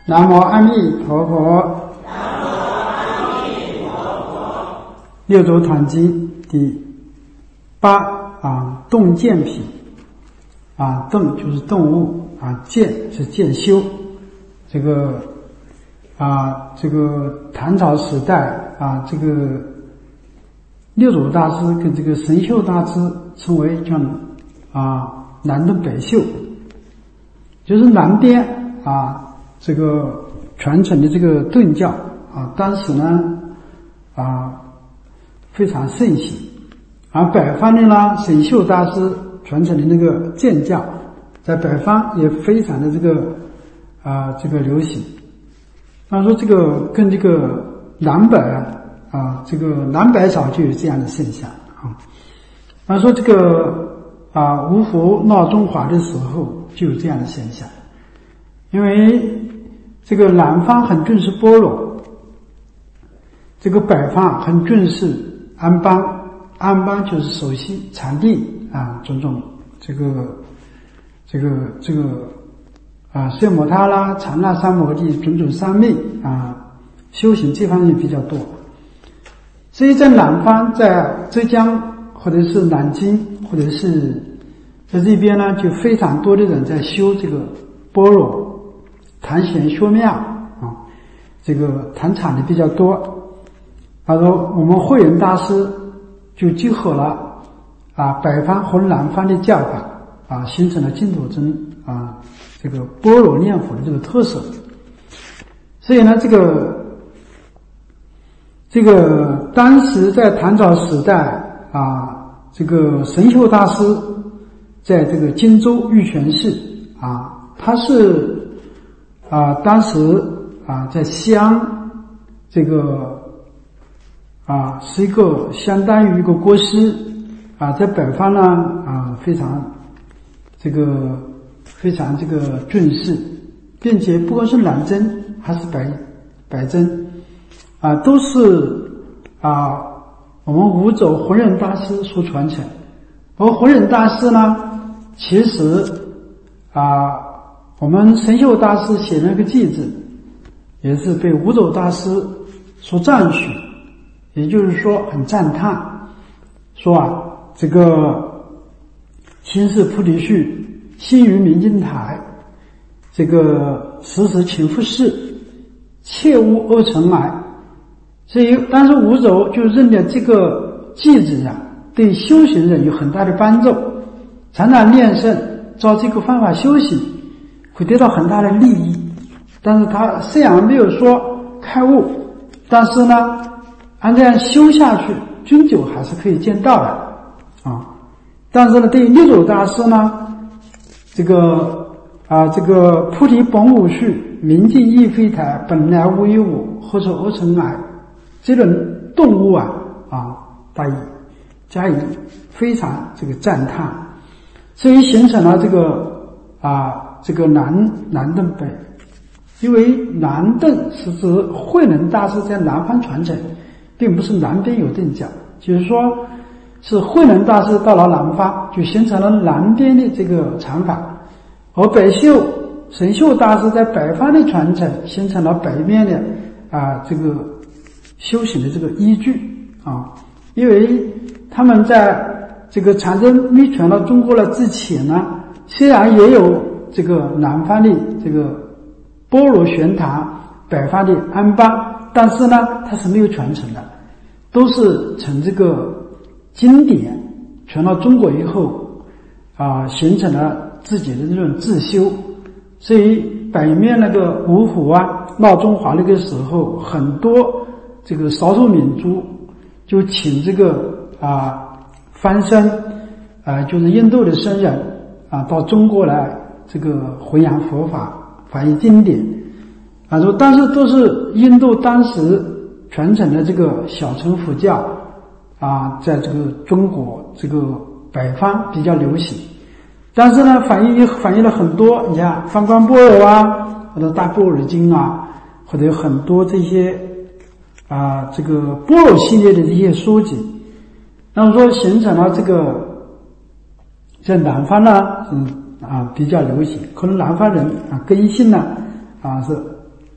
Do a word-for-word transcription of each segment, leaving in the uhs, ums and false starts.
南无阿弥陀佛。 南无阿弥陀佛。 六祖坛经第八啊，动见品啊，动就是动物啊，见是见修。这个啊，这个唐朝时代啊，这个六祖大师跟这个神秀大师称为叫啊南顿北秀，就是南边啊。这个传承的这个顿教啊，当时呢啊非常盛行，而北方的呢，沈秀大师传承的那个渐教，在北方也非常的这个啊这个流行。他说这个跟这个南北啊，这个南北朝就有这样的现象啊。他说这个啊五胡闹中华的时候就有这样的现象，因为这个南方很重视般若，这个北方很重视安邦，安邦就是熟悉禅定啊，种种这个这个这个啊，色摩他啦、禅那三摩地种种三昧啊，修行这方面比较多。所以在南方，在浙江或者是南京或者是在这边呢，就非常多的人在修这个般若。谈玄说妙啊，这个谈禅的比较多。他说我们慧仁大师就结合了啊北方和南方的教法啊，形成了净土宗啊这个般若念佛的这个特色。所以呢，这个这个当时在唐朝时代啊，这个神秀大师在这个荆州玉泉寺啊，他是。啊，当时啊，在乡这个啊是一个相当于一个国师啊，在北方呢啊非常这个非常这个重视，并且不管是南征还是北北征啊，都是啊我们五祖弘忍大师所传承。而弘忍大师呢，其实啊。我们神秀大师写那个偈子，也是被五祖大师所赞许，也就是说很赞叹，说啊，这个心是菩提树，心于明镜台，这个时时勤拂拭，切勿恶尘霾。所以当时五祖就认得这个偈子呀，对修行人有很大的帮助，常常念诵，照这个方法修行。会得到很大的利益，但是他虽然没有说开悟，但是呢，按这样修下去，终究还是可以见道的啊。但是呢，对于六祖大师呢，这个啊，这个菩提本无树，明镜亦非台，本来无一物，何处恶尘霾？这种动物啊啊，大以加以非常这个赞叹，所以形成了这个啊。这个南南顿北，因为南顿是指慧能大师在南方传承，并不是南边有顿教，就是说是慧能大师到了南方，就形成了南边的这个禅法，而北秀神秀大师在北方的传承，形成了北面的啊这个修行的这个依据啊，因为他们在这个禅宗没传到中国来之前呢，虽然也有这个南方的这个般若玄堂，北方的安邦，但是呢它是没有传承的，都是从这个经典传到中国以后啊，形成了自己的这种自修。所以北面那个五胡啊闹中华那个时候，很多这个少数民族就请这个啊番僧啊就是印度的僧人啊到中国来这个弘扬佛法，翻译经典啊，说但是都是印度当时传承的这个小乘佛教啊，在这个中国这个北方比较流行，但是呢反映也反映了很多，你看方光般若啊，或者大般若经啊，或者有很多这些啊这个般若系列的这些书籍，那么说形成了这个在南方呢嗯啊，比较流行，可能南方人啊根性呢啊是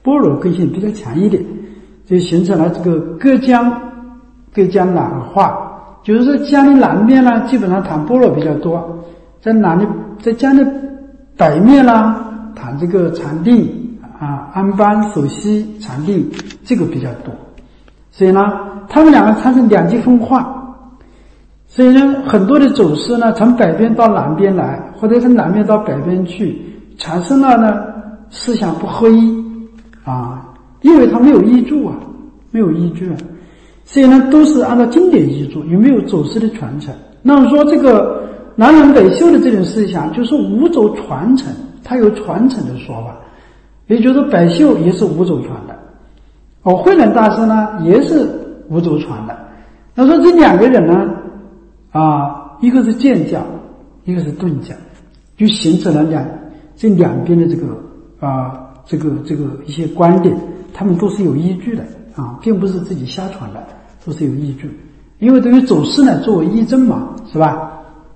般若根性比较强一点，就形成了这个隔江隔江南话，就是说江的南边呢，基本上谈般若比较多，在南的在江的北面呢，谈这个禅定啊，安般守息禅定这个比较多，所以呢，他们两个产生两极分化。所以呢，很多的走师呢，从北边到南边来，或者从南边到北边去，产生了呢思想不合一啊，因为他没有依据啊，没有依据啊，所以呢，都是按照经典依据，也没有走师的传承。那么说这个南辕北修的这种思想，就是五走传承，它有传承的说法，也就是说北修也是五走传的，哦，慧能大师呢也是五走传的。那说这两个人呢？啊，一个是渐教，一个是顿教，就形成了两这两边的这个啊，这个这个一些观点，他们都是有依据的啊，并不是自己瞎传的，都是有依据。因为对于走师呢，作为依真嘛，是吧？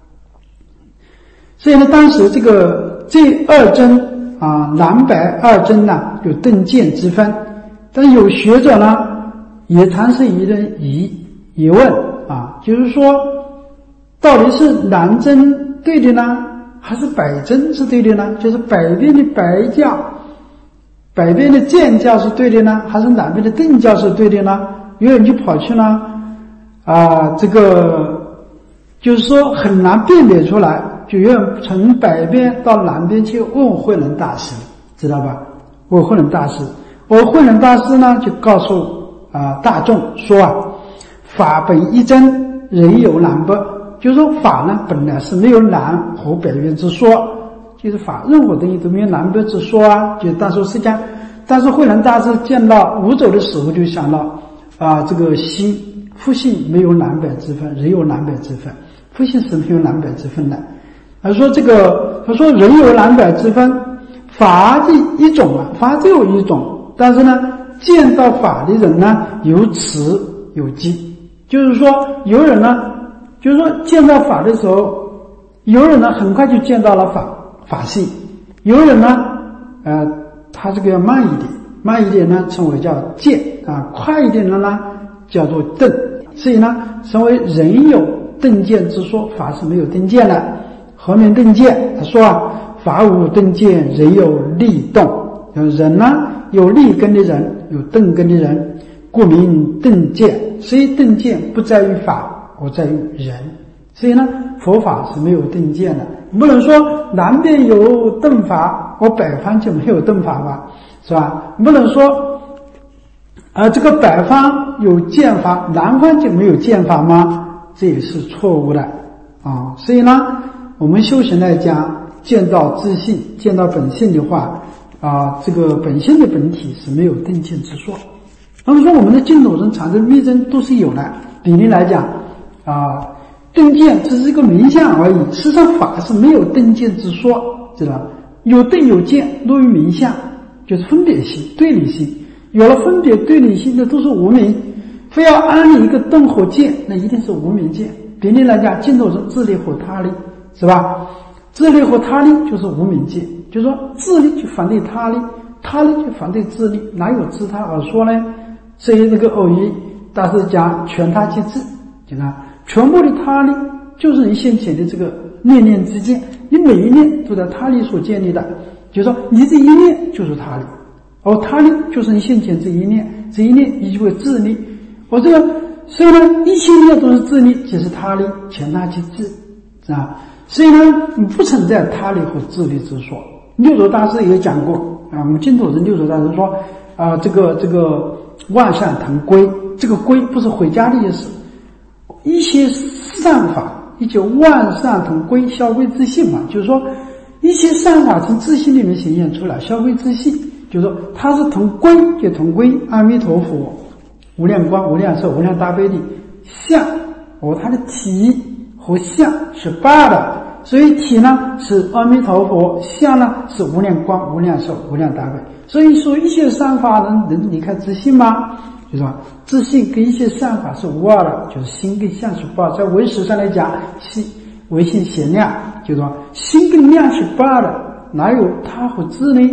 所以呢，当时这个这二真啊，南北二真呢，有顿渐之分，但有学者呢，也产生一人疑疑问啊，就是说。到底是南真对的呢，还是北真是对的呢？就是北边的白教，北边的渐教是对的呢，还是南边的顿教是对的呢？有人就跑去呢，啊，这个就是说很难辨别出来，就有人从北边到南边去问慧能大师，知道吧？问慧能大师，我慧能大师呢就告诉啊大众说啊，法本一真，人有南北。就是说法呢本来是没有南和北边之说，就是法任何东西都没有南北之说啊，就但是实际上，但是慧能大师见到五走的时候就想到啊，这个心复性没有南北之分，人有南北之分，复性是没有南北之分的。他说这个他说人有南北之分，法的一种啊，法只有一种，但是呢见到法的人呢有此有机，就是说有人呢就是说见到法的时候，有人呢很快就见到了法法性，有人呢呃他这个要慢一点，慢一点呢称为叫渐啊，快一点的呢叫做顿。所以呢称为人有顿渐之说，法是没有顿渐的。何名顿渐？他说啊，法无顿渐，人有力动。人呢有力根的人，有顿根的人，故名顿渐。所以顿渐不在于法，而在于人。所以呢佛法是没有顿渐的，不能说南边有顿法，而北方就没有顿法吧，是吧？不能说啊这个北方有渐法，南方就没有渐法吗？这也是错误的啊。所以呢我们修行来讲，见到自性，见到本性的话啊，这个本性的本体是没有顿渐之说。那么说我们的净土中产生密真都是有的，比例来讲啊，顿渐只是一个名相而已，事实上法是没有顿渐之说，知道吧？有顿有渐，落于名相，就是分别心、对立心。有了分别对立心的都是无明，非要安立一个顿和渐，那一定是无明渐。比例来讲，净土中自利和他利，是吧？自利和他利就是无明渐，就是说自利就反对他利，他利就反对自利，哪有自他而说呢？所以这个偶一大师讲全他即自，就看全部的他利就是你先前的这个念念之间，你每一念都在他利所建立的，就是说你这一念就是他利，而他利就是你先前这一念，这一念你就会自利。我这个所以呢一切念都是自利，即是他利，全他即自，是吧？所以呢不存在他利和自利之说。六祖大师也讲过啊，我们净土人六祖大师说啊，这个这个万善腾归，这个归不是回家的意思，一些善法，一切万善腾归，消归自性嘛，就是说一切善法从自性里面显现出来，消归自性，就是说它是同归，就同归阿弥陀佛无量光、无量寿、无量大悲的相，和它的体和相是八的，所以体呢是阿弥陀佛，相呢是无量光、无量寿、无量大悲。所以说一切善法能能离开自性吗？就是说自性跟一切善法是无二的，就是心跟相是不二。在唯识上来讲，心唯心显量，就是说心跟量是不二的，哪有他和自呢？就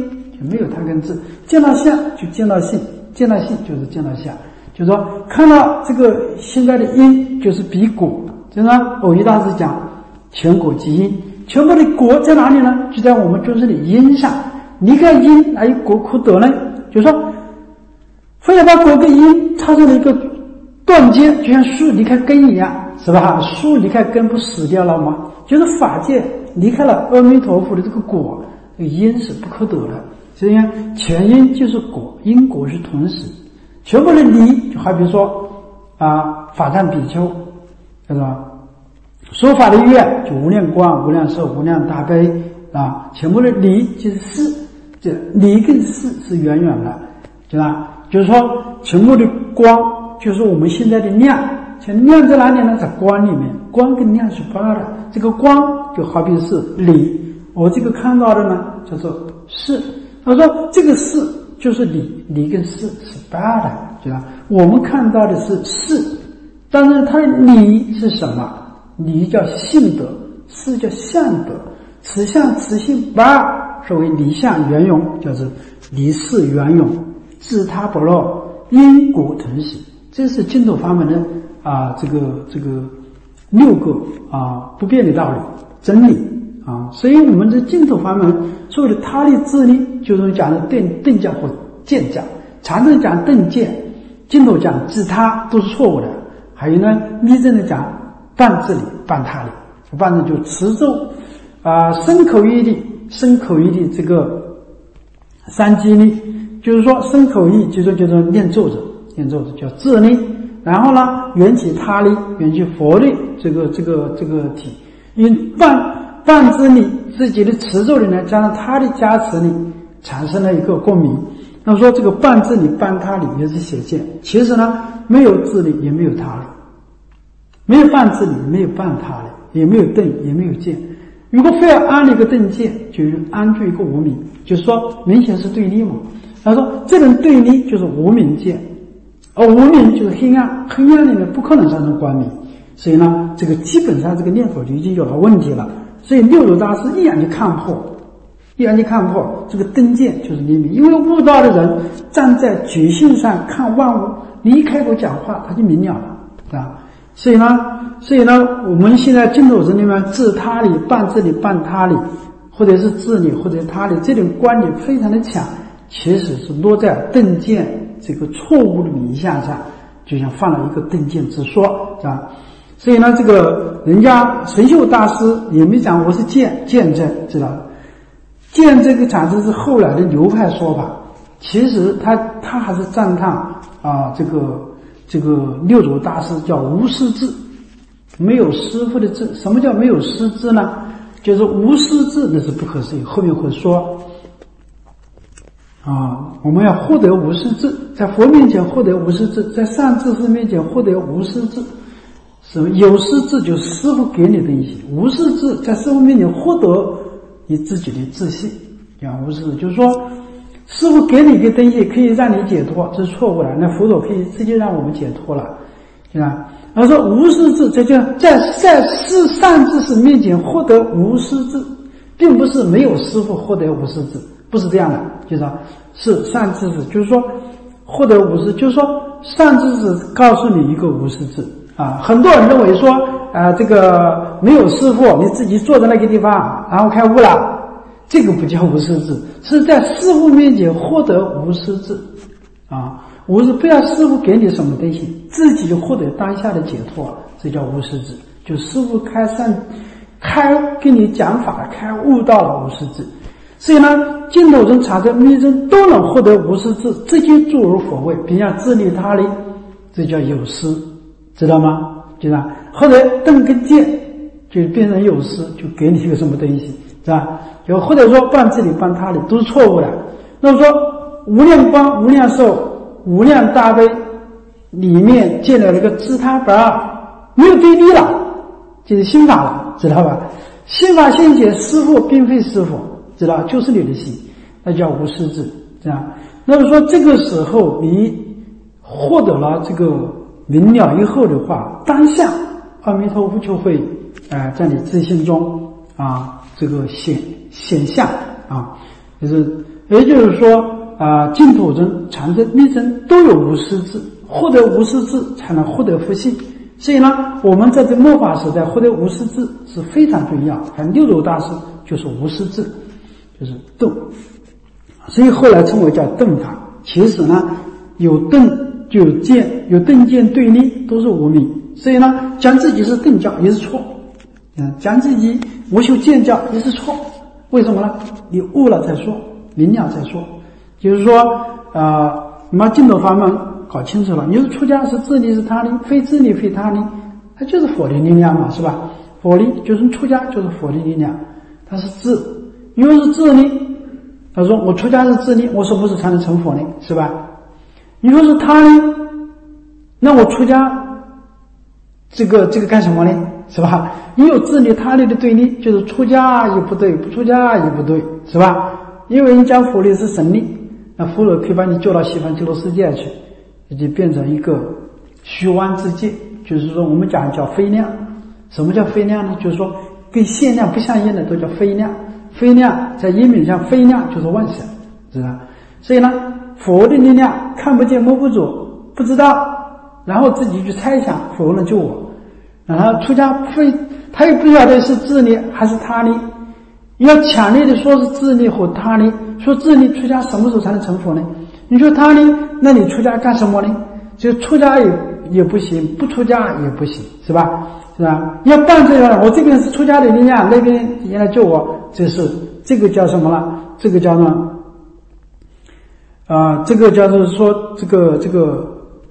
没有他跟智，见到相就见到性，见到性就是见到相，就是说看到这个现在的因就是比果，就是偶一大师讲全果即因，全部的果在哪里呢？就在我们真正的因上，离开因哪有果可得呢？就是说非要把果跟因插成了一个断接，就像树离开根一样，是吧？树离开根不死掉了吗？就是法界离开了阿弥陀佛的这个果，这个因是不可得的。所以呢，前因就是果，因果是同时，全部的离，就好比说啊，法藏比丘，是吧？说法的愿就无量光、无量寿、无量大悲啊，全部的离就是事，这离跟事是远远的，对吧？就是说，全部的光就是我们现在的亮，像亮在哪里呢？在光里面，光跟亮是不二的。这个光就好比是理，我这个看到的呢叫做事。他说这个事就是理，理跟事是不二的，对吧？我们看到的是事，但是它的理是什么？理叫性德，事叫相德，此相此性不二，是为离相圆融，叫做离事圆融，自他不漏，因果同喜。这是净土法门的啊，这个这个六个啊不变的道理真理啊。所以我们这净土法门所谓的他力自力，就是讲的定定教或见教，常正讲定见，净土讲自他，都是错误的。还有呢，密正的讲半自理半他理，半正就持咒啊，身口意力，身口意力这个三机力，就是说身口意就是就是念咒者，念咒者叫自力，然后呢缘起他力，缘起佛力，这个这个这个体，因半半自力自己的持咒力呢，加上他的加持力，产生了一个共鸣。那么说这个半自力半他力也是显见，其实呢没有自力也没有他力，没有半自力没有半他力，也没有定也没有见。如果非要安一个定见，就是安住一个无明，就是说明显是对立嘛。他说这种对立就是无明见，而无明就是黑暗，黑暗里面不可能产生光明，所以呢这个基本上这个念佛就已经有了问题了。所以六祖大师一眼就看破，一眼就看破这个灯见就是黎明，因为悟道的人站在觉性上看万物，离开口讲话他就明了了啊。所以呢所以呢我们现在净土宗里面自他理半自理半他理，或者是自理或者是他理，这种观点非常的强，其实是落在定见这个错误的名相上，就像放了一个定见之说啊。所以呢这个人家神秀大师也没讲我是见见证，知道见这个讲的是后来的流派说法，其实他他还是赞叹啊这个这个六祖大师叫无师智，没有师父的智。什么叫没有师智呢？就是无师智，那是不可思议，后面会说啊，我们要获得无师智，在佛面前获得无师智，在善知识面前获得无师智。什么有师智就是师父给你的东西，无师智在师父面前获得你自己的自信。讲无师智就是说师父给你一个东西可以让你解脱，这是错误的，那佛陀可以直接让我们解脱了，对吧？而说无师智，这叫在在世善知识面前获得无师智，并不是没有师父获得无师智，不是这样的，就是说是善知识，就是说获得无师，就是说善知识告诉你一个无师智啊。很多人认为说啊、呃，这个没有师父，你自己坐在那个地方，然后开悟了，这个不叫无师智，是在师父面前获得无师智啊。无师不要师父给你什么东西，自己就获得当下的解脱，这叫无师智。就师父开善开给你讲法，开悟到了无师智。所以呢净土宗禅宗密宗都能获得无师智，直接注入佛位，并要自利他利，这叫有师，知道吗？知道？或者瞪个见就变成有师，就给你一个什么东西，是吧？就或者说半自利半他利都是错误的。那么说无量光无量寿无量大悲里面建了一个自他不二，没有对立了，就是心法了，知道吧？心法现前，师父并非师父，知道，就是你的心，那叫无师智，这样。那么说这个时候你获得了这个明了以后的话，当下阿弥陀佛就会呃在你自心中啊这个显显相啊，就是也就是说啊、呃，净土宗、禅宗、密宗都有无师智，获得无师智才能获得佛性。所以呢，我们在这末法时代获得无师智是非常重要。像六祖大师就是无师智，就是顿，所以后来称为叫顿法。其实呢，有顿就有见，有顿见对立都是无明。所以呢，讲自己是顿教也是错，嗯，讲自己无修见教也是错。为什么呢？你悟了才说，明了才说。就是说，呃，你把净土法门搞清楚了，你说出家是自利是他利，非自利非他利，它就是佛的力量嘛，是吧？佛力就是出家就是佛的力量，它是自，因为是自利。他说我出家是自利，我是不是才能成佛呢？是吧？你说是他利，那我出家这个这个干什么呢？是吧？你有自利他利的对立，就是出家也不对，不出家也不对，是吧？因为你讲佛力是神力，那佛陀可以把你救到西方极乐世界去，就变成一个虚妄之界，就是说我们讲叫非量。什么叫非量呢？就是说跟限量不相应的都叫非量。非量在英语上非量就是万神，知道？所以呢，佛的力量看不见摸不着，不知道，然后自己去猜想佛能救我，然后出家非他也不晓得是自利还是他利，要强烈的说是自利或他利，说自利出家什么时候才能成佛呢？你说他利，那你出家干什么呢？就出家也也不行，不出家也不行，是吧？是吧？要办这个，我这边是出家的力量，那边也来救我，这是这个叫什么了？这个叫呢？啊、呃，这个叫做说这个这个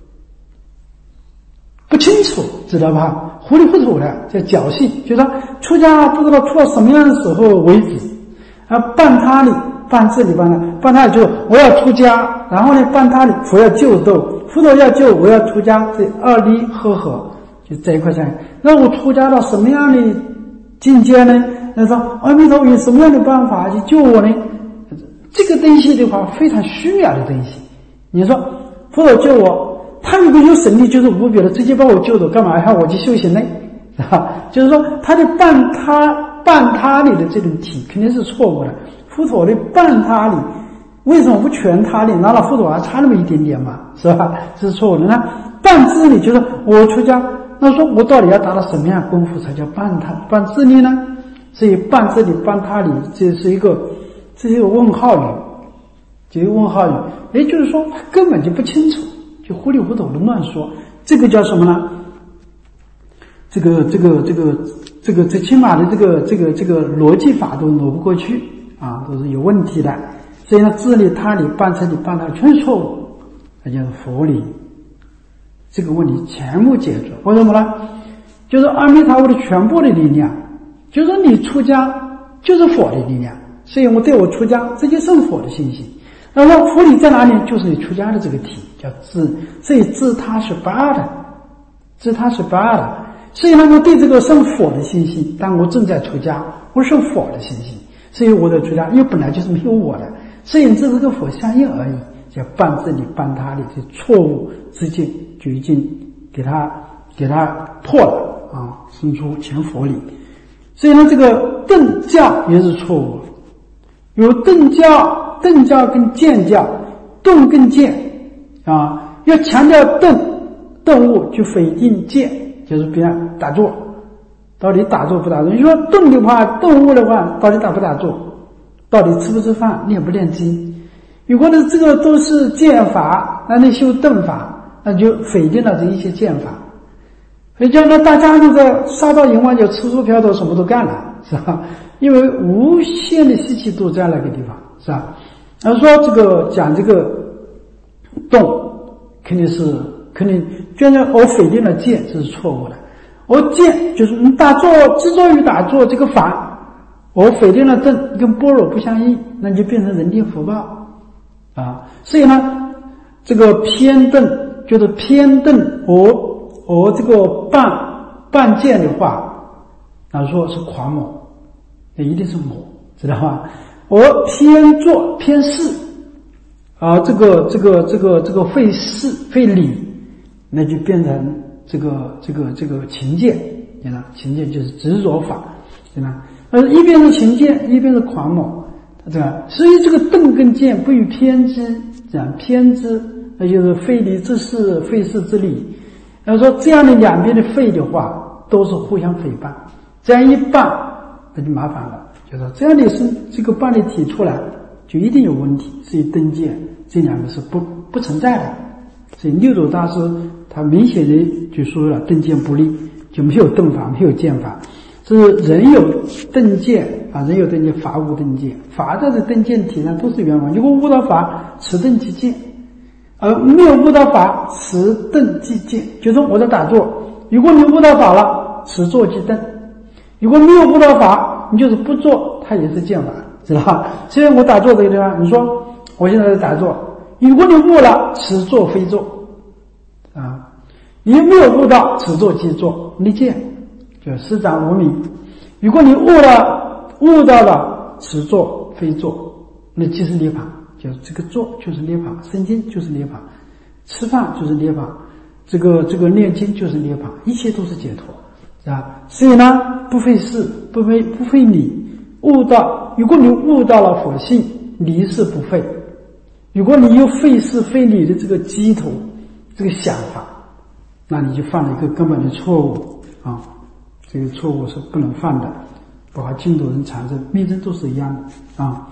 不清楚，知道吧？糊里糊涂的叫侥幸，就是说出家不知道出到什么样的时候为止啊，办他理，办这里办那，办他理就我要出家，然后呢办他理，佛要救度，佛陀要救，我要出家，这二理合合。就在一块上，那我出家到什么样的境界呢？那说阿弥陀佛有什么样的办法去救我呢？这个东西的话非常虚渺的东西。你说佛陀救我，他如果有神力就是无比的，直接把我救走，干嘛还要我去修行呢？是吧？就是说他的办他办他理的这种体肯定是错误的。佛陀的办他理为什么不全他理？拿了佛陀还差那么一点点嘛，是吧？这是错误的。那办自理就是我出家。那说我到底要达到什么样的功夫才叫办他办自利呢？所以办自理办他理，这是一个这是一个问号语，这个问号语，也就是说他根本就不清楚，就糊里糊涂的乱说。这个叫什么呢？这个这个这个这个最起码的这个这个这个逻辑法都挪不过去啊，都是有问题的。所以呢，自利他理办自理办他理全是错误，那叫佛理。这个问题全部解决，为什么呢？就是阿弥陀佛的全部的力量，就是说你出家就是佛的力量，所以我对我出家直接生佛的信心。那么佛理在哪里？就是你出家的这个体叫自，所以自他是不二的，自他是不二的。所以呢，我对这个生佛的信心，但我正在出家，我生佛的信心，所以我的出家因为本来就是没有我的，所以这是跟佛相应而已。叫办自理办他理，这错误之境就已经给他给他破了啊，生出前佛理。所以呢，这个顿教也是错误，有顿教，顿教跟渐教，顿跟渐啊，要强调顿顿悟就否定渐，就是比方打坐，到底打坐不打坐？你说顿的话，顿悟的话，到底打不打坐？到底吃不吃饭？练不练经？如果呢这个都是渐法，那你修顿法，那就否定了这一些渐法。所以讲呢，大家都在杀到淫妄就吃素嫖赌什么都干了，是吧？因为无限的习气都在那个地方，是吧？而说这个讲这个动，肯定是肯定，觉得我否定了渐，这是错误的。我渐就是你打坐执着于打坐这个法，我否定了顿，跟般若不相应，那就变成人天福报。啊，所以呢，这个偏顿就是偏顿，我我这个半半渐的话，那说是狂魔，那一定是魔，知道吧？我偏坐偏事，啊，这个这个这个这个费事费理，那就变成这个这个这个情见，对吧？情见就是执着法，对吧？而一边是情见，一边是狂魔。 这样，所以这个钝跟见不与偏知，这样偏知那就是非理之事，非事之理。要说这样的两边的废的话，都是互相诽谤，这样一办那就麻烦了。就说这样的是这个办理体出来，就一定有问题。所以钝见这两个是不不存在的。所以六祖大师他明显的就说了钝见不立，就没有钝法，没有见法。是人有钝见啊，人有钝见，法无钝见。法在这钝见体上都是圆满。如果悟到法，持钝即见；而没有悟到法，持钝即见。就是我在打坐，如果你悟到法了，持坐即钝；如果没有悟到法，你就是不做，它也是见法，知道吧？所以我打坐这个地方，你说我现在在打坐，如果你悟了，持坐非坐啊；你没有悟到，持坐即坐，你见。就师长无名，如果你悟了悟到了持坐非坐，那即是涅槃。就这个坐就是涅槃，生经就是涅槃，吃饭就是涅槃，这个这个念经就是涅槃，一切都是解脱，是吧？所以呢，不费事，不费不费理，悟到。如果你悟到了佛性，理事不费；如果你有费事费理的这个基础，这个想法，那你就犯了一个根本的错误啊！这个错误是不能犯的，包括净土人产生密宗都是一样的啊。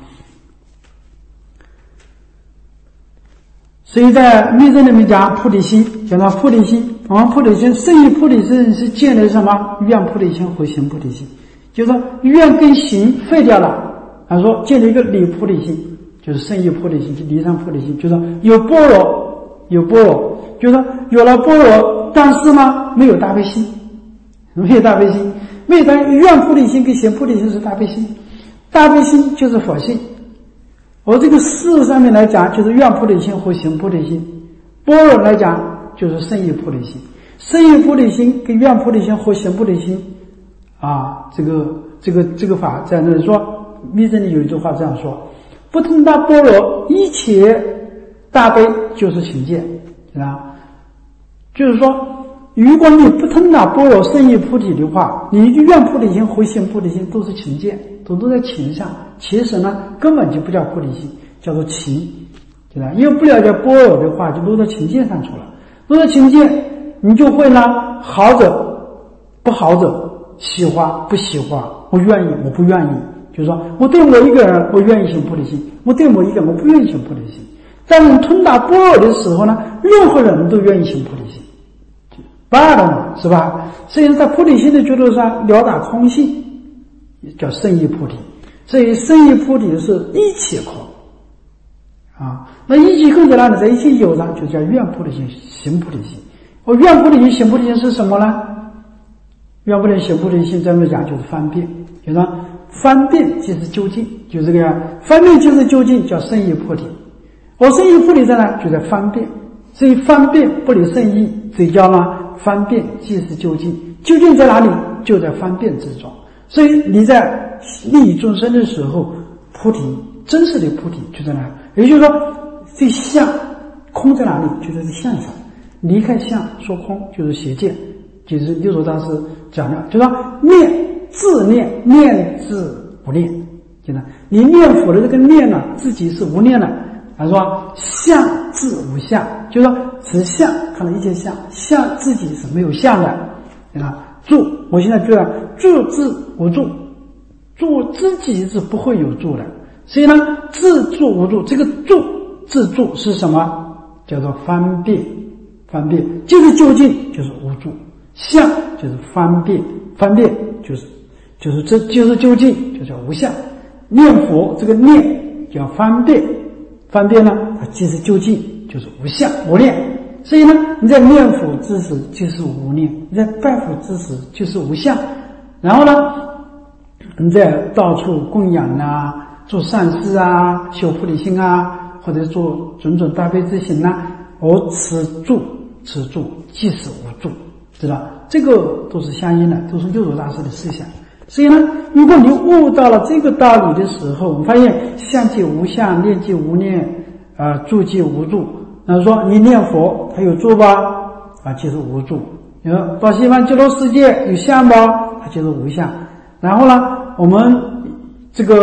所以在密宗里面讲菩提心，讲到菩提心，我们菩提心圣意菩提心是建立什么？愿菩提心和行菩提心，就是说愿跟行废掉了，他说建立一个理菩提心，就是圣意菩提心，就离上菩提心，就是说有般若，有般若，就是说有了般若，但是呢没有大悲心。没有大悲心，没有大愿菩提心跟行菩提心是大悲心，大悲心就是佛性。而这个事上面来讲，就是愿菩提心和行菩提心；般若来讲，就是圣意菩提心。圣意菩提心跟愿菩提心和行菩提心，啊，这个这个这个法在那里说，密宗里有一句话这样说：不通达般若，一切大悲就是情见，啊，就是说。如果你不通达般若圣意菩提的话，你愿菩提心和行菩提心都是情见，都都在情上。其实呢，根本就不叫菩提心，叫做情，对吧？因为不了解般若的话，就落到情见上去了。落到情见，你就会呢，好者不好者，喜欢不喜欢，我愿意我不愿意。就是说我对某一个人我愿意行菩提心，我对某一个人我不愿意行菩提心。但是通达般若的时候呢，任何人都愿意行菩提心。罢了嘛，是吧？所以在菩提心的角度上了达空性，叫圣意菩提。所以圣意菩提是一起空啊。那一起空在哪里？在一起有上就叫愿菩提心、行菩提心。我愿菩提心、行菩提心是什么呢？愿菩提心、行菩提心这么讲就是方便，就是说方便即是究竟，就这个样。方便即是究竟，叫圣意菩提。而圣意菩提在哪？就在方便。所以方便不离圣意，所以叫呢方便即是究竟。究竟在哪里？就在方便之中。所以你在利益众生的时候，菩提真实的菩提就在那里。也就是说，这相空在哪里？就在这相上。离开相说空就是邪见，就是六祖大师讲的，就说念自念，念自不念。就是你念佛的这个念呢，自己是无念的。他说相自无相，就是说此相看到一切相，相自己是没有相的，对吧？住，我现在觉得住自无住，住自己是不会有住的。所以呢，自住无住，这个住自住是什么？叫做方便，方便就是究竟，就是无住；相就是方便，方便就是就是这就是究竟，就叫无相。念佛这个念叫方便。方便呢，它即是究竟，就是无相无念。所以呢，你在念佛之时就是无念，你在拜佛之时就是无相。然后呢，你在到处供养啊，做善事啊，修菩提心啊，或者做种种大悲之行啊，而持住持住即是无住，知道？这个都是相应的，都是六祖大师的思想。所以呢，如果你悟到了这个道理的时候，我们发现相即无相，念即无念，呃，住即无住。那说你念佛，它有住吧？啊，就是无住。你说到西方极乐世界有相吧？它就是无相。然后呢，我们这个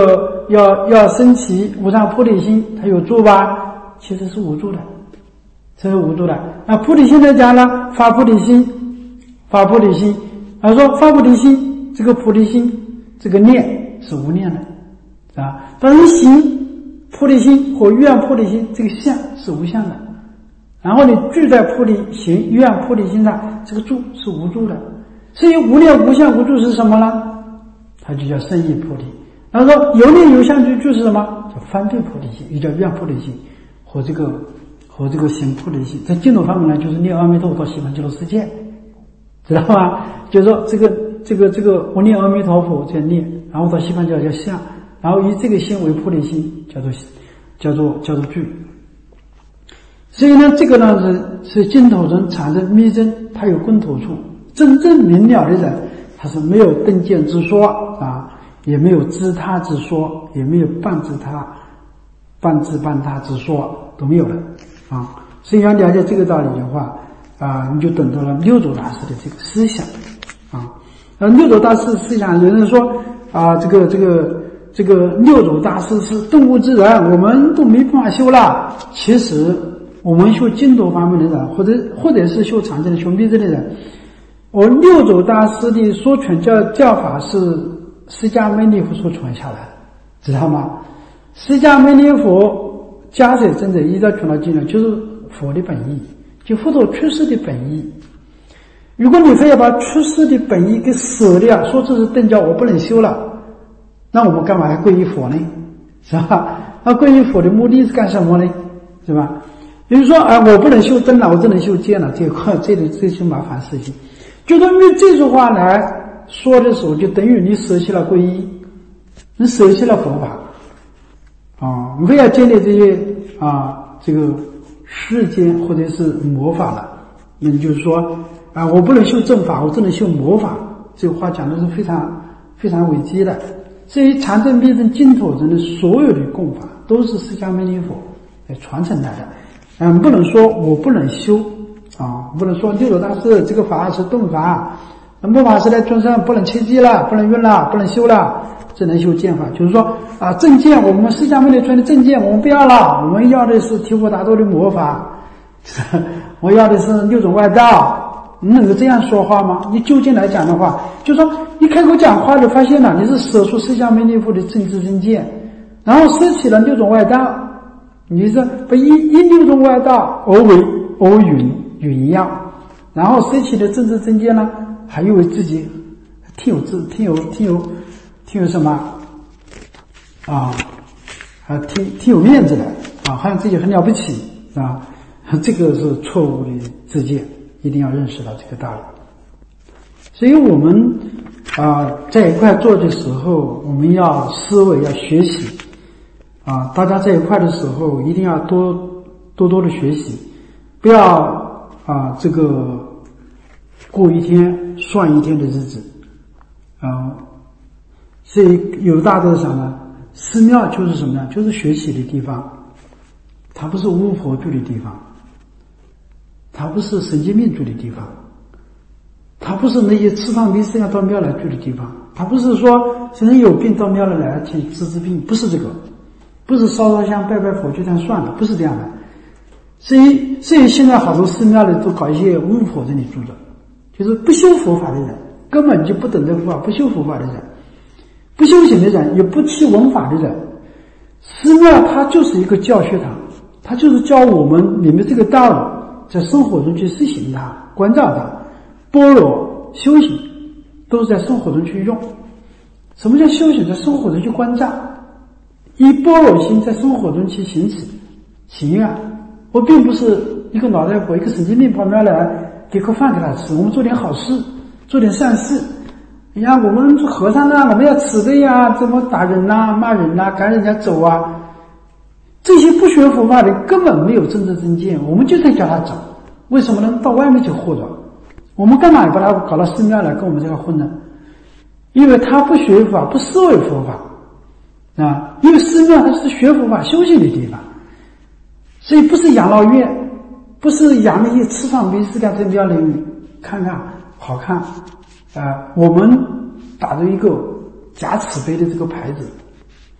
要要升起无上菩提心，他有助吧？其实是无助的，这是无助的。那菩提心来讲呢，发菩提心，发菩提心，他说发菩提心，这个菩提心，这个念是无念的，啊，但是行菩提心或愿菩提心，这个相是无相的。然后你聚在菩提行愿菩提心上，这个住是无住的。所以无念无相无住是什么呢？它就叫胜义菩提。然后说有念有相就就是什么？叫翻对菩提心，又叫愿菩提心，和这个和这个行菩提心。在净土方面呢，就是念阿弥陀佛到西方极乐世界，知道吗？就是说这个这个这个我念阿弥陀佛叫念，然后到西方叫叫相，然后以这个心为菩提心，叫做叫做叫做聚。所以呢，这个呢是是净土人产生密真，它有根土处。真正明了的人，他是没有顿见之说啊，也没有知他之说，也没有半知他、半知半他之说，都没有了啊。所以要了解这个道理的话啊，你就懂得了六祖大师的这个思想啊。而六祖大师思想，有人说啊，这个这个这个六祖大师是顿悟之人，我们都没办法修了。其实我们修净土方面的人，或者或者是修常见的修密真的人，我六祖大师的说传教教法是释迦牟尼佛所传下来的，知道吗？释迦牟尼佛加水真者依照传道经呢，就是佛的本意，就佛陀出世的本意。如果你非要把出世的本意给舍掉，说这是顿教我不能修了，那我们干嘛还皈依佛呢？是吧？那皈依佛的目的是干什么呢？是吧？比如说啊，我不能修真了，我只能修戒了，这块这里这些麻烦事情。就根据这句话来说的时候，就等于你舍弃了皈依，你舍弃了佛法啊，你非要建立这些啊这个世间或者是魔法了，那你就是说啊，我不能修正法，我只能修魔法。这个话讲的是非常非常危机的。所以禅正密正净土人的所有的供法都是释迦牟尼佛来传承来的。嗯，不能说我不能修啊，不能说六祖大师这个法是顿法，末法时代众生不能切记了，不能用了，不能修了，只能修见法。就是说啊，正见我们释迦牟尼传的正见我们不要了，我们要的是提婆达多的魔法，我要的是六种外道。你能够这样说话吗？你究竟来讲的话，就是说你开口讲话就发现了你是舍出释迦牟尼佛的正知正见，然后舍弃了六种外道，你是不以以六种外道而为而云云样，然后舍弃的正知正见呢，还以为自己挺有自挺有挺有挺有什么啊啊挺挺有面子的啊，好像自己很了不起啊，这个是错误的自见，一定要认识到这个道理。所以我们啊在一块做的时候，我们要思维，要学习啊，大家在一块的时候一定要多多多的学习，不要啊这个过一天算一天的日子啊。所以有大德想呢，寺庙就是什么呢？就是学习的地方，它不是巫婆住的地方，它不是神经病住的地方，它不是那些吃饭没事要到庙来住的地方，它不是说谁人有病到庙里来去治治病，不是这个，不是烧烧香拜拜佛就这样算了，不是这样的。所以所以现在好多寺庙里都搞一些巫婆在里住着，就是不修佛法的人，根本就不懂得佛法，不修佛法的人，不修行的人，也不去闻法的人。寺庙它就是一个教学堂，它就是教我们你们这个道理在生活中去实行它，关照它，般若修行都是在生活中去用。什么叫修行？在生活中去关照，以般若心在生活中去行持行愿。我并不是一个脑袋婆，一个神经病跑庙来给口饭给他吃，我们做点好事，做点善事。你看我们做和尚啊，我们要慈悲呀，怎么打人呐、骂人呐、赶人家走啊，这些不学佛法的根本没有正知正见，我们就在叫他走。为什么呢？到外面去活着，我们干嘛把他搞到寺庙来跟我们这个混呢？因为他不学法，不思维佛法啊，因为寺庙它是学佛法修行的地方，所以不是养老院，不是养那些吃饭没事干在庙里看看好看啊、呃。我们打着一个假慈悲的这个牌子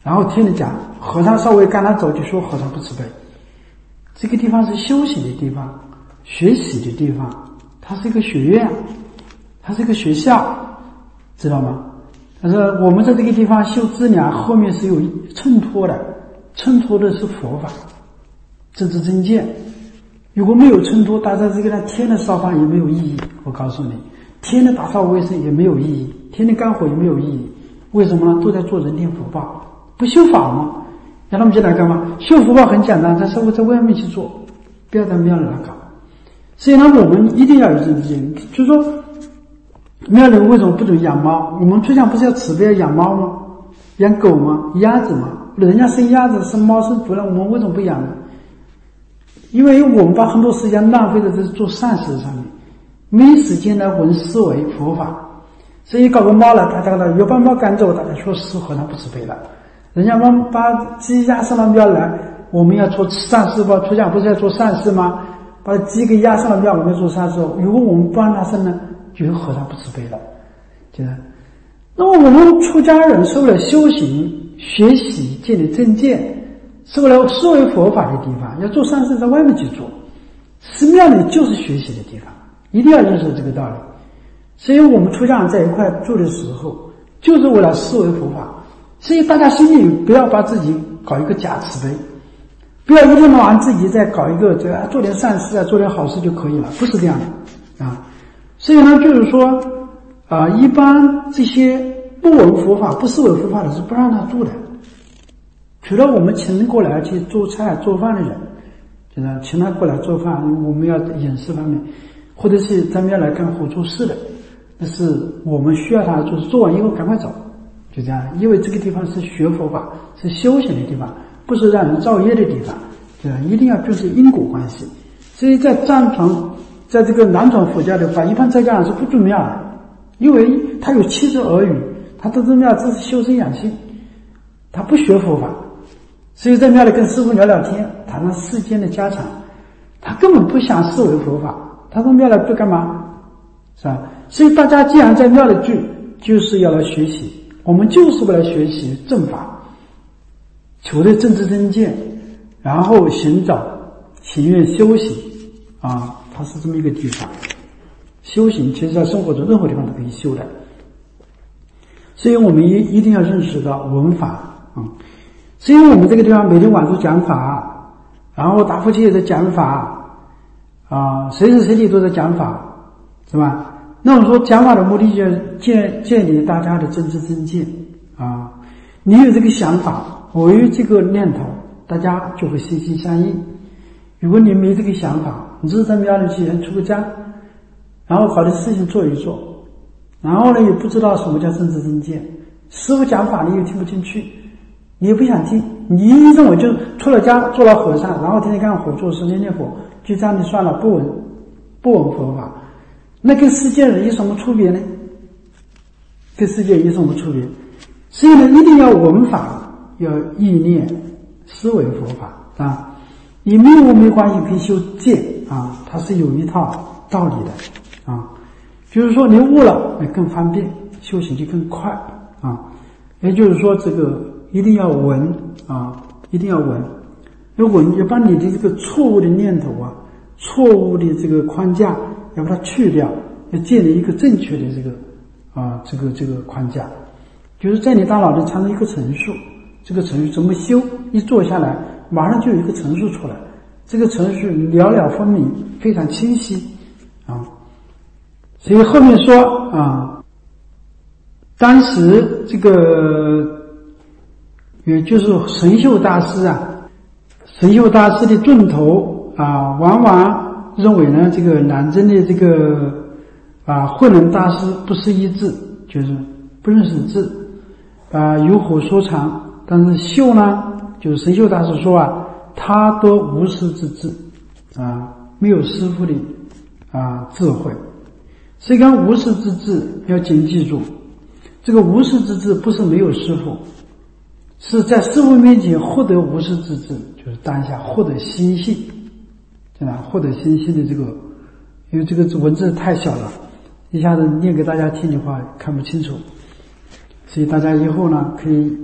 然后听你讲，和尚稍微赶他走就说和尚不慈悲。这个地方是修行的地方，学习的地方，它是一个学院，它是一个学校，知道吗？但是我们在这个地方修资粮，后面是有衬托的，衬托的是佛法，政治正见。如果没有衬托，大家这个人天的烧饭也没有意义。我告诉你，天的打扫卫生也没有意义，天的干活也没有意义。为什么呢？都在做人天福报，不修法吗？让他们进来干嘛？修福报很简单，在社会在外面去做，不要在庙里来搞。所以呢，我们一定要有这个见，就是说，庙里为什么不准养猫？我们出家不是要慈悲养猫吗？养狗吗？鸭子吗？人家生鸭子、生猫、生猪了，我们为什么不养呢？因为我们把很多时间浪费在这做善事上面，没时间来闻思维佛法。所以搞个猫了，大家呢又把猫赶走，大家说是和尚不慈悲了。人家们把鸡鸭上了庙来，我们要做善事吧？出家不是要做善事吗？把鸡给压上了庙，我们要做善事。如果我们不让他生呢，就有和尚不慈悲了，觉得。那么我们出家人是为了修行、学习、建立正见，是为了思维佛法的地方。要做善事，在外面去做。寺庙里就是学习的地方，一定要认识这个道理。所以我们出家人在一块住的时候，就是为了思维佛法。所以大家心里不要把自己搞一个假慈悲，不要一天到晚自己在搞一个这个做点善事啊，做点好事就可以了，不是这样的啊。所以呢，就是说啊，一般这些不闻佛法、不思维佛法的是不让他住的。除了我们请人过来去做菜、做饭的人，就是请他过来做饭，我们要饮食方面，或者是咱们要来干活做事的，但是我们需要他做，做完以后赶快走。就这样，因为这个地方是学佛法，是修行的地方，不是让人造业的地方，对吧？一定要重视因果关系。所以在藏传，在这个南传佛教的话，一般在家人是不住庙的，因为他有妻子儿女，他到这庙只是修身养性，他不学佛法，所以在庙里跟师父聊聊天，谈谈世间的家常，他根本不想思维佛法，他到庙来不干嘛，是吧？所以大家既然在庙里聚，就是要来学习。我们就是为了学习正法，求得正知正见，然后寻找祈愿修行啊，它是这么一个地方。修行其实在生活中任何地方都可以修的，所以我们一一定要认识到闻法啊。所以我们这个地方每天晚上讲法，然后达夫期也在讲法啊，随时随地都在讲法，是吧？那我说讲法的目的就是建建立大家的真知正见啊！你有这个想法，我有这个念头，大家就会心心相印。如果你没这个想法，你只是在庙里去人出个家，然后搞点事情做一做，然后呢也不知道什么叫真知正见，师父讲法你又听不进去，你也不想听，你一认为就出了家做了和尚，然后天天干活做事念念佛，就这样就算了，不闻不闻佛法。那跟世界人有什么区别呢？跟世界有什么区别？所以呢，一定要闻法，要意念思维佛法啊。你没有没关系，可以修戒啊，它是有一套道理的啊。就是说，你悟了，那更方便，修行就更快啊。也就是说，这个一定要闻啊，一定要闻，要闻，要把你的这个错误的念头啊，错误的这个框架。要把它去掉，要建立一个正确的这个啊，这个这个框架，就是在你大脑里产生一个陈述，这个陈述怎么修？一做下来，马上就有一个陈述出来，这个陈述了了分明，非常清晰啊。所以后面说啊，当时这个也就是神秀大师啊，神秀大师的顿头啊，往往认为呢，这个南真的这个啊慧能大师不识一字，就是不认识字啊，有火说长。但是秀呢，就是神秀大师说啊，他多无师之智啊，没有师父的啊智慧。所以讲无师之智要谨记住，这个无师之智不是没有师父，是在师父面前获得无师之智，就是当下获得心性。对吧？获得信息的这个，因为这个文字太小了，一下子念给大家听的话看不清楚，所以大家以后呢可以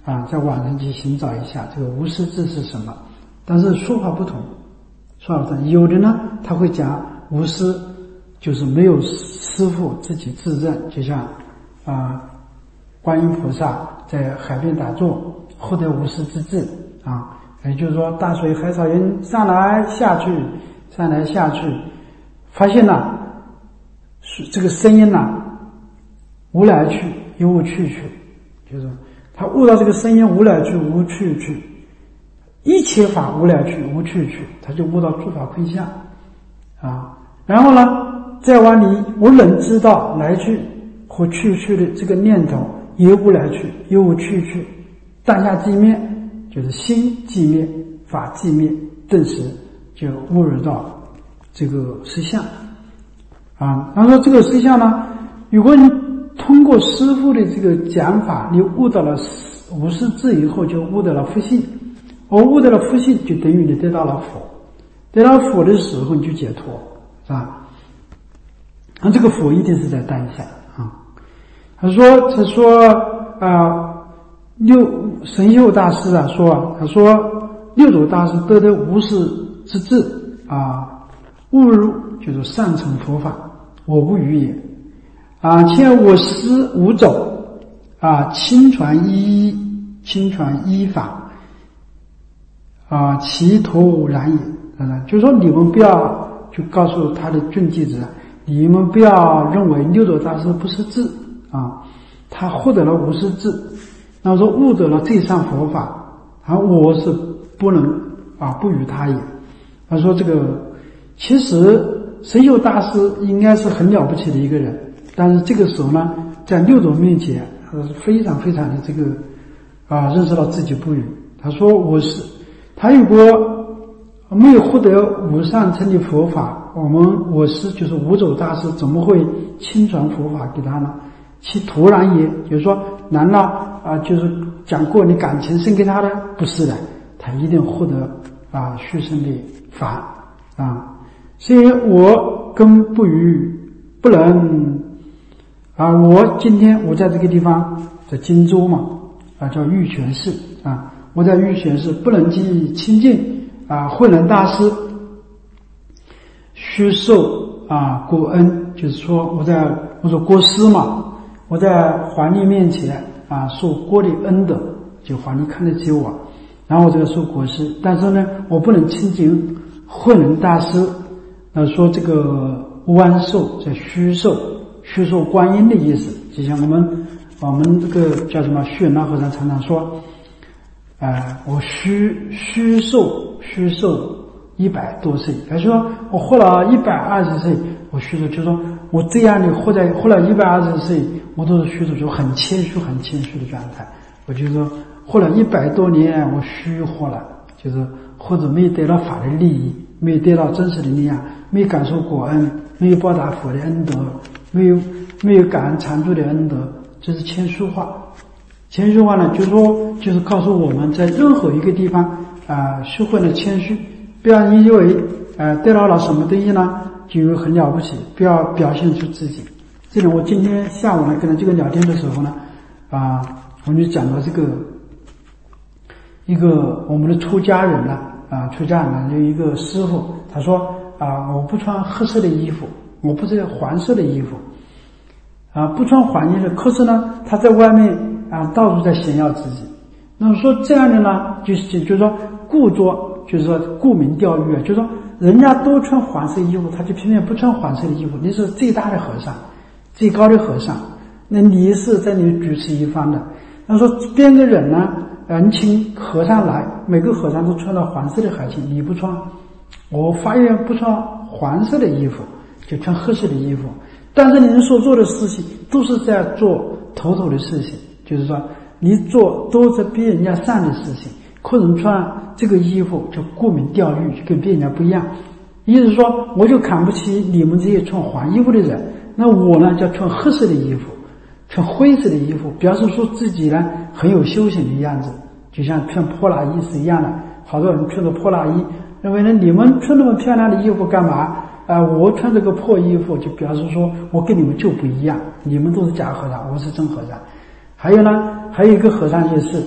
啊，在网上去寻找一下这个无师自是什么，但是说法不同，说法不同。有的呢，他会讲无师就是没有师父自己自证，就像啊，观音菩萨在海边打坐，获得无师自治啊，也就是说大水海草云上来下去，上来下去，发现了这个声音呢无来去有无去去，就是他悟到这个声音无来去无去去，一切法无来去无去去，他就悟到诸法空相啊。然后呢，再往里我能知道来去和去去的这个念头也无来去也无去去，当下即灭，就是心即灭，法即灭，顿时就悟入到这个实相啊。然后说这个实相呢，如果你通过师父的这个讲法，你悟到了无师自以后，就悟到了佛性，而悟到了佛性，就等于你得到了佛，得到佛的时候你就解脱，是吧？那这个佛一定是在当下啊。他说，他说啊，六神秀大师啊说，他说六祖大师得得无师之智啊，悟入就是上乘佛法，我不语也。啊，且我师无走啊，亲传一亲传一法啊，其徒然也。嗯，就是说你们不要就告诉他的众弟子，你们不要认为六祖大师不识字啊，他获得了无师字，那么说悟得了最上佛法，啊，我是不能啊不与他也。他说这个其实神秀大师应该是很了不起的一个人。但是这个时候呢，在六祖面前，他是非常非常的这个啊，认识到自己不语。他说我是，他如果没有获得无上乘的佛法，我们我是就是无走大师怎么会亲传佛法给他呢？其徒然也，就是说，难道啊就是讲过你感情生给他的？不是的，他一定获得啊续生的法啊。所以我跟不语不能。啊，我今天我在这个地方，在荆州嘛，啊，叫玉泉寺啊，我在玉泉寺不能及亲近啊，慧能大师须受啊国恩，就是说我在我说国师嘛，我在皇帝面前啊受国的恩德，就皇帝看得起我，然后我这个受国师，但是呢，我不能亲近慧能大师，那说这个弯受在虚受。虚受观音的意思，就像我们我们这个叫什么虚那和尚常常说，呃，我虚虚受虚受一百多岁，他说我活了一百二十岁，我虚受，就说我这样的活在活了一百二十岁，我都是虚受，就很谦虚很谦虚的状态。我就说活了一百多年，我虚活了，就是或者没有得到法的利益，没有得到真实的力量，没有感受果恩，没有报答佛的恩德。没有没有感恩常住的恩德，这是谦虚话。谦虚话呢，就是说，就是告诉我们在任何一个地方啊，学会了谦虚，不要以为呃得到了什么东西呢，就很了不起，不要表现出自己。这种我今天下午呢跟他这个聊天的时候呢，啊，我们就讲到这个一个我们的出家人呢，啊，出家人呢有一个师傅，他说啊，我不穿褐色的衣服。我不是黄色的衣服啊，不穿黄衣的，可是呢他在外面啊到处在炫耀自己。那么说这样的呢，就是就是说故作就是说沽名钓誉啊，就是说人家都穿黄色衣服，他就偏偏不穿黄色的衣服。你是最大的和尚，最高的和尚，那你是在你主持一方的。那说边个人呢？呃，你请和尚来，每个和尚都穿了黄色的海青，你不穿，我发愿不穿黄色的衣服。就穿褐色的衣服，但是你们所做的事情都是在做头头的事情，就是说你做都是比人家上的事情，可能穿这个衣服就沽名钓誉，就跟别人家不一样。意思是说，我就看不起你们这些穿黄衣服的人，那我呢就穿褐色的衣服，穿灰色的衣服，表示说自己呢很有修行的样子，就像穿破烂衣是一样的。好多人穿着破烂衣，认为呢你们穿那么漂亮的衣服干嘛？啊、呃，我穿这个破衣服就表示说我跟你们就不一样，你们都是假和尚，我是真和尚。还有呢，还有一个和尚也是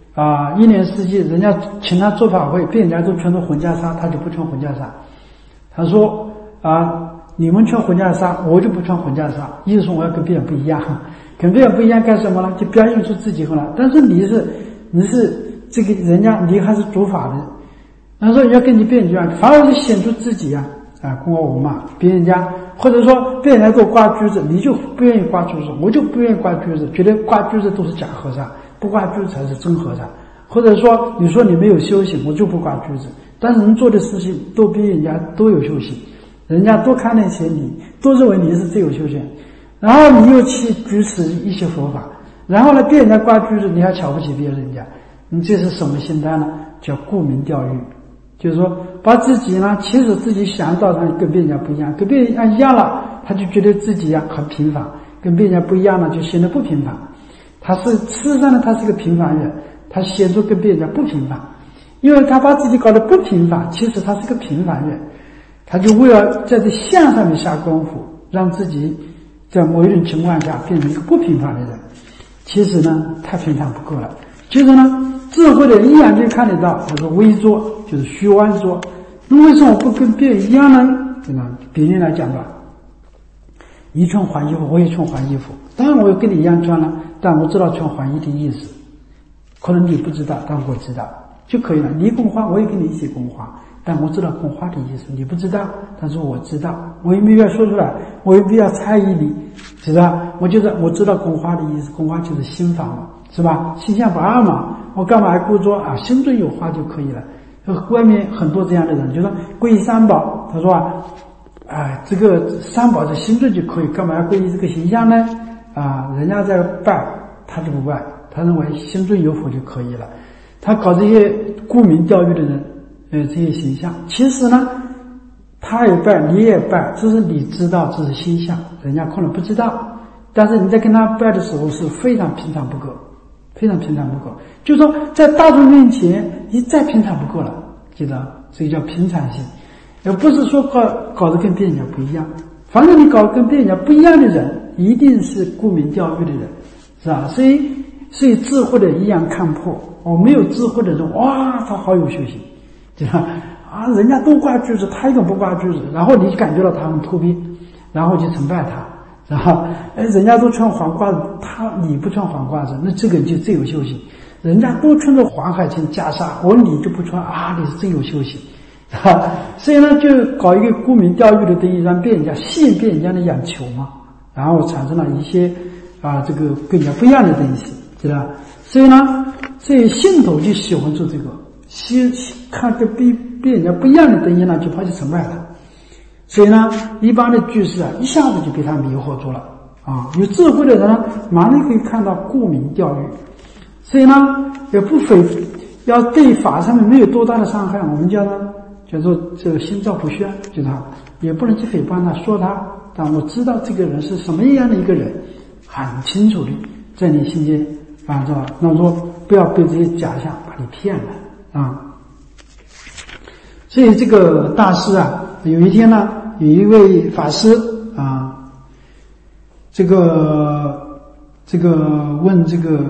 啊，一年四季人家请他做法会，别人家都穿着婚袈裟，他就不穿婚袈裟。他说啊，你们穿婚袈裟，我就不穿婚袈裟，意思说我要跟别人不一样，跟别人不一样干什么呢？就表现出自己后来。但是你是你是这个人家，你还是主法的，他说要跟你别人一样，反而是显出自己啊啊，公我嘛，别人家或者说别人来给我挂橘子，你就不愿意挂橘子，我就不愿意挂橘子，觉得挂橘子都是假和尚，不挂橘子才是真和尚。或者说你说你没有修行，我就不挂橘子，但是人做的事情都比人家都有修行，人家都看得起你，都认为你是最有修行，然后你又去举持一些佛法，然后呢别人家挂橘子，你还瞧不起别人家，你这是什么心态呢？叫沽名钓誉，就是说把自己呢，其实自己想到他跟别人家不一样，跟别人家一样了，他就觉得自己呀很平凡，跟别人家不一样了，就显得不平凡。他是事实上呢，他是个平凡人，他显出跟别人家不平凡，因为他把自己搞得不平凡，其实他是个平凡人，他就为了在这相上面下功夫，让自己在某一种情况下变成一个不平凡的人。其实呢，太平常不够了。其实呢，智慧的人一眼就看得到，他说微坐就是虚弯坐。那为什么我不跟别人一样呢？对吧？比例来讲吧，你穿黄衣服，我也穿黄衣服，当然我也跟你一样穿了，但我知道穿黄衣的意思，可能你不知道，但我知道就可以了。你供花，我也跟你一起供花，但我知道供花的意思，你不知道，但是我知道，我也没必要说出来，我也不要猜疑你，知道？我就是我知道供花的意思，供花就是心法嘛，是吧？心相不二嘛，我干嘛还故作啊？心中有花就可以了。外面很多这样的人，就说皈依三宝，他说啊，哎，这个三宝的心中就可以，干嘛要皈依这个形象呢？啊，人家在拜，他就不拜，他认为心中有佛就可以了。他搞这些沽名钓誉的人，呃，这些形象，其实呢，他也拜，你也拜，只是你知道这是心相，人家可能不知道。但是你在跟他拜的时候是非常平常不过，非常平常不过。就是说，在大众面前，你再平常不过了，记得这个叫平常心，而不是说搞搞得跟别人家不一样。反正你搞得跟别人家不一样的人，一定是沽名钓誉的人，是吧？所以，所以智慧的一样看破。我、哦、没有智慧的人，哇，他好有修行，对吧？啊，人家都挂橘子，他一个不挂橘子，然后你感觉到他很突逼，然后就崇拜他。然后，哎，人家都穿黄褂子，他你不穿黄褂子，那这个人就最有修行。人家都穿着黄海青袈裟，我你就不穿啊，你是真有修行，啊，所以呢，就搞一个沽名钓誉的东西，让别人家吸引别人家的眼球嘛，然后产生了一些啊，这个更加不一样的东西，知道吧？所以呢，所以信徒就喜欢做这个，喜看跟别别人家不一样的东西呢，就跑去崇拜他。所以呢，一般的居士啊，一下子就被他迷惑住了啊。有智慧的人呢，马上可以看到沽名钓誉。所以呢，也不诽，要对法上面没有多大的伤害，我们叫他叫做这个心照不宣，就他也不能去诽谤他，说他，但我知道这个人是什么样的一个人，很清楚的在你心间啊，知道吧？那我说不要被这些假象把你骗了啊。所以这个大师啊，有一天呢，有一位法师啊，这个这个问这个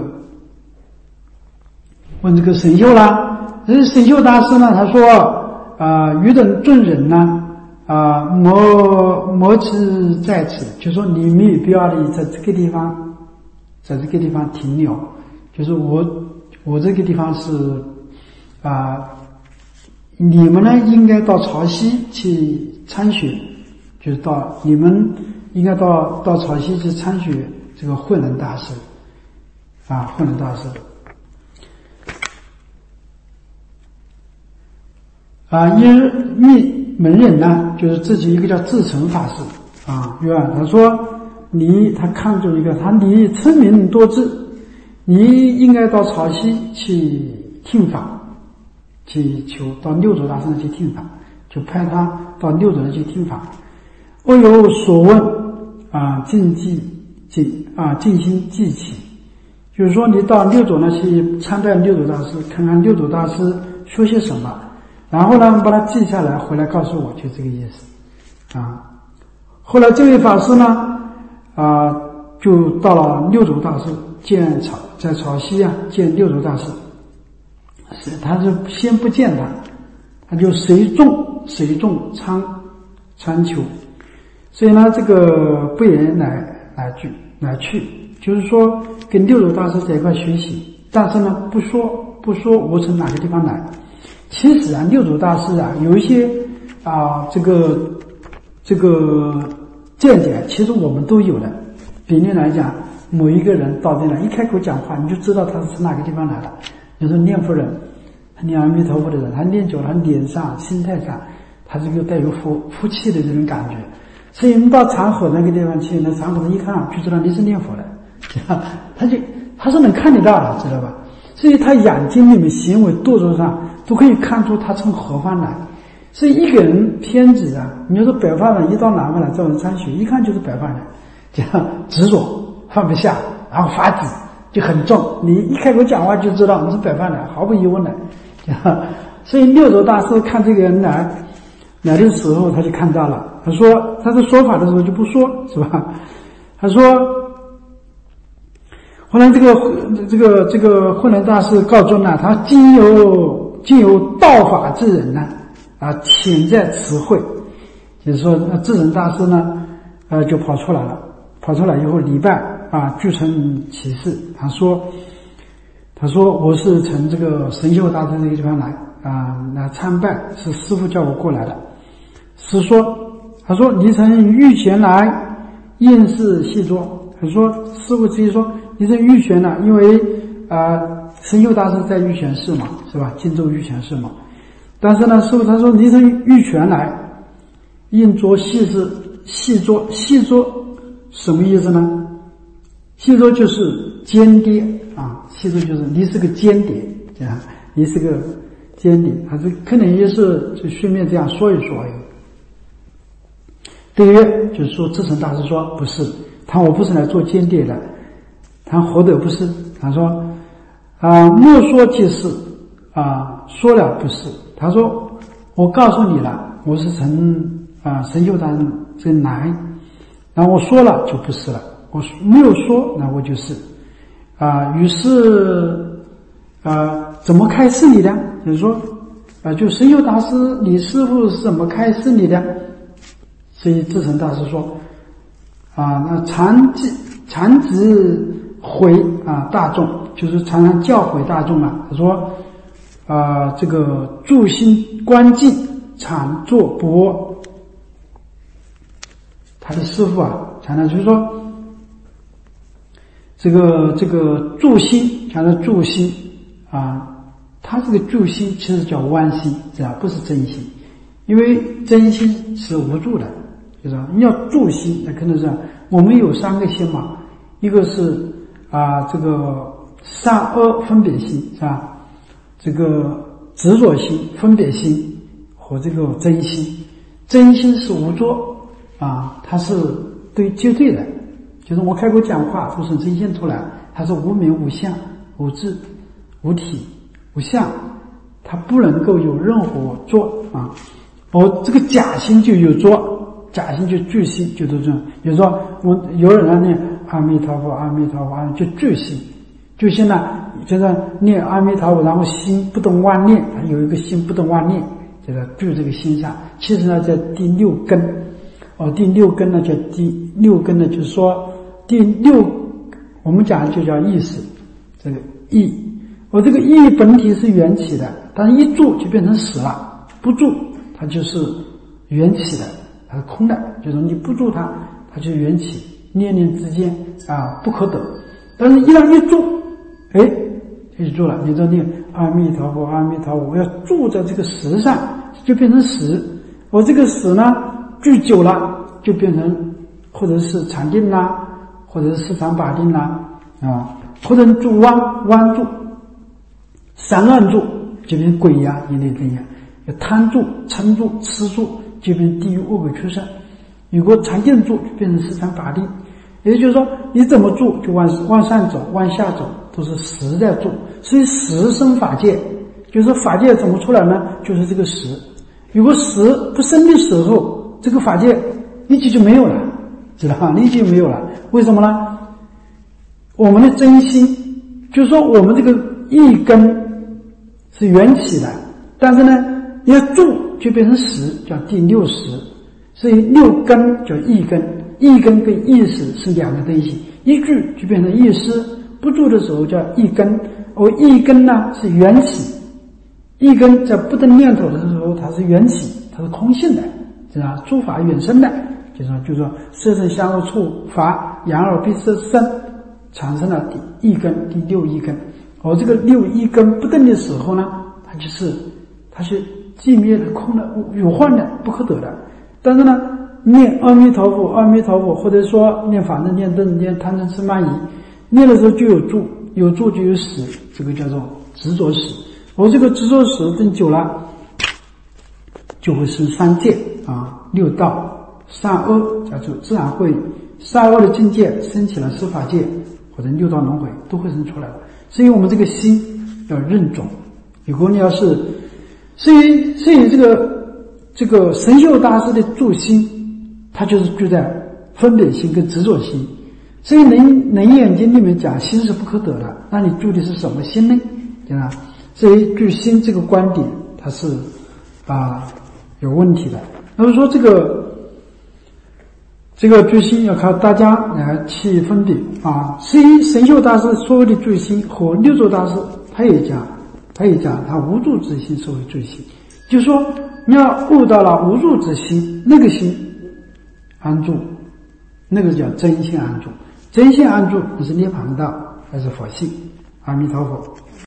问这个神秀啦，这神秀大师呢，他说啊，愚等众人呢啊，莫莫之在此，就说你没有必要的在这个地方，在这个地方停留，就是我我这个地方是啊。你们呢，应该到潮汐去参学，就是到你们应该到到潮汐去参学这个慧能大师，啊，慧能大师，啊，一密门人呢，就是自己一个叫智成法师，啊，对吧？他说你，他看中一个，他你聪明多智，你应该到潮汐去听法。去求到六祖大师去听法，就派他到六祖那去听法。我有所问啊，静记静啊，静心记起，就是说你到六祖那去参拜六祖大师，看看六祖大师说些什么，然后呢把它记下来，回来告诉我，就这个意思啊。后来这位法师呢啊，就到了六祖大师见草在草溪啊见六祖大师是他是先不见他，他就谁众谁众参参求，所以呢，这个不言来来去来去，就是说跟六祖大师在一块学习，但是呢，不说不说我从哪个地方来。其实啊，六祖大师啊，有一些啊，这个这个见解，其实我们都有的。比例来讲，某一个人到这来一开口讲话，你就知道他是从哪个地方来的。比如说念佛人，念阿弥陀佛的人，他念久了，他脸上、心态上，他这个带有福福气的这种感觉。所以我们到长河那个地方去，那长河人一看就知道你是念佛的，他就他是能看得到的，知道吧？所以他眼睛里面、行为、动作上都可以看出他从何方来。所以一个人偏执啊，你要说白发人一到南方来找人参学，一看就是白发人，这样执着放不下，然后发执就很重，你一开口讲话就知道你是白发人，毫无疑问的。这样，所以六祖大师看这个人来来的时候，他就看到了。他说他在说法的时候就不说，是吧？他说。后来这个这个这个慧能大师告尊呢，他今有今有道法之人呢，啊，潜在词汇，就是说智人大师呢，呃，就跑出来了，跑出来以后礼拜啊，具成启示，他说，他说我是从这个神秀大师这个地方来啊，来参拜，是师父叫我过来的。师说，他说你从御前来，应是细作。他说师父直接说。你是玉泉呢？因为啊、呃，神秀大师在玉泉寺嘛，是吧？荆州玉泉寺嘛。但是呢，师父他说你是玉泉来，应作细是细作细作什么意思呢？细作就是间谍啊，细作就是你是个间谍，这样你是个间谍，还是可能也是就顺便这样说一说而已。对曰，就是说智成大师说不是，他我不是来做间谍的。他何得不是？他说啊，莫说即是啊，说了不是。他说我告诉你了，我是从啊神秀大师这来，然后我说了就不是了，我没有说那我就是啊。于是啊，怎么开示你的？就是说啊，就神秀大师，你师父是怎么开示你的？所以智成大师说啊，那常记常直。回啊，大众就是常常教诲大众啊。他说，啊、呃，这个住心观境，常坐不卧。他的师父啊，常常就是说，这个这个住心，常常住心啊，他这个住心其实叫弯心，知道不是真心，因为真心是无助的，就是说你要住心，那可能是我们有三个心嘛，一个是。啊，这个善恶分别心是吧？这个执着心、分别心和这个真心，真心是无着啊，它是对绝对的，就是我开口讲话都是真心出来，它是无名、无相、无质、无体、无相，它不能够有任何着啊。我这个假心就有着，假心就具心，就是这样。比如说我有人念。阿弥陀佛，阿弥陀佛，就具心，具心呢，就是念阿弥陀佛，然后心不动妄念，它有一个心不动妄念，就是具这个心上。其实呢，在第六根，哦，第六根呢叫第六根呢，就是说第六，我们讲的就叫意识，这个意，我这个意本体是缘起的，但是一住就变成死了，不住它就是缘起的，它是空的，就是你不住它，它就是缘起。念念之间啊，不可得。但是，一旦一住，哎，就住了。你说念阿弥陀佛，阿弥陀佛，我要住在这个识上，就变成识。我这个识呢，聚久了，就变成或者是禅定啦，或者是四禅八定啦，啊，或者住弯弯住，散乱住就变鬼呀，一类这样。贪住、嗔住、痴住就变地狱恶鬼畜生。如果常定住就变成四禅八定，也就是说你怎么住就往往上走往下走都是实在住，所以实生法界，就是法界怎么出来呢？就是这个实。如果实不生的时候，这个法界立即就没有了，知道吧？立即就没有了。为什么呢？我们的真心就是说我们这个一根是缘起的，但是呢，你要住就变成识，叫第六识。所以六根叫意根，意根跟意识是两个东西，一住就变成意识，不住的时候叫意根。而意根呢是缘起，意根在不得念头的时候，它是缘起，它是空性的，是吧？诸法缘生的，就说就说色声香味触法眼耳鼻舌身产生了第一根，第六一根。而这个六一根不动的时候呢，它就是它是寂灭的、空的、有幻的、不可得的。但是呢，念阿弥陀佛，阿弥陀佛，或者说念法门、念灯、念贪嗔痴慢疑，念的时候就有住，有住就有识，这个叫做执着识。而这个执着识等久了，就会生三界啊，六道、善恶，叫做自然会善恶的境界升起了十法界或者六道轮回都会生出来的。所以我们这个心要认准。如果你要是，所以所以这个。这个神秀大师的住心，他就是住在分别心跟执着心。所以能能眼经里面讲心是不可得的，那你住的是什么心呢？对吧？所以住心这个观点它是啊有问题的。那么说这个这个住心要靠大家来去分别啊。所以神秀大师所谓的住心和六祖大师他也讲，他也讲他无住之心所谓住心，就是说。你要悟到了无住之心，那个心安住，那个叫真心安住。真心安住，你是涅槃道还是佛性？阿弥陀佛。